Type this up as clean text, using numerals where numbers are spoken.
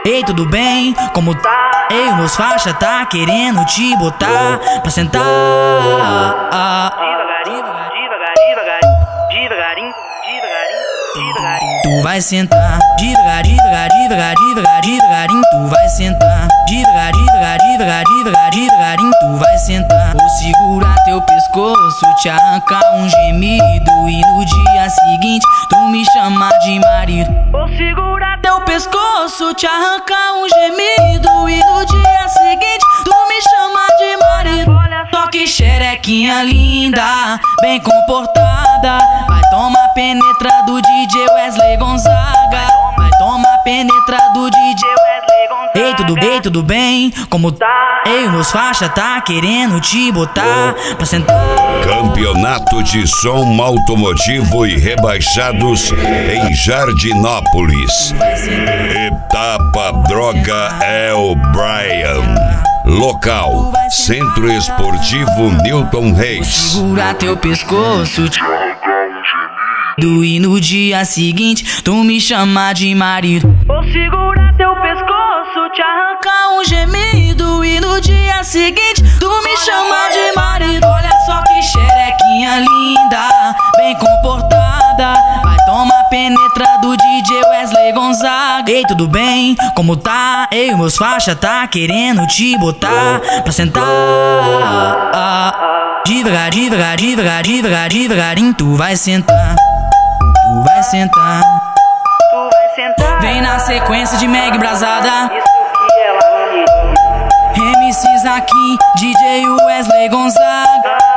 Ei, tudo bem? Como tá? Ei, os meus faixa tá querendo te botar pra sentar. Devagarinho. Tu vai sentar devagarinho, tu vai sentar devagarinho, tu vai sentar. Vou segurar teu pescoço, te arrancar um gemido e no dia seguinte tu me chamar de marido. Vou segurar Teu pescoço, te arrancar um gemido e no dia seguinte tu me chamar de marido. Só que xerequinha linda, bem comportada, vai tomar penetra do DJ Wesley Gonzaga. Vai tomar penetra do DJ Wesley Gonzaga. Ei, tudo bem? Como tá? Ei, os meus faixa tá querendo te botar pra sentar. Campeonato de som automotivo e rebaixados em Jardinópolis. Etapa Droga El Brian. Local: Centro Esportivo Newton Reis. Segurar teu pescoço, te e no dia seguinte tu me chamar de marido. Vou segurar teu pescoço, te Arrancar um gemido e no dia seguinte tu me chamar de marido. Olha só que xerequinha linda, bem comportada, vai tomar penetra do DJ Wesley Gonzaga. Ei, tudo bem? Como tá? Ei, os meus faixa tá querendo te botar pra sentar. Devagarinho, tu vai sentar. Tu vai sentar. Vem na sequência de Meg Brasada. Isso que ela queria. MCs aqui, DJ Wesley Gonzaga.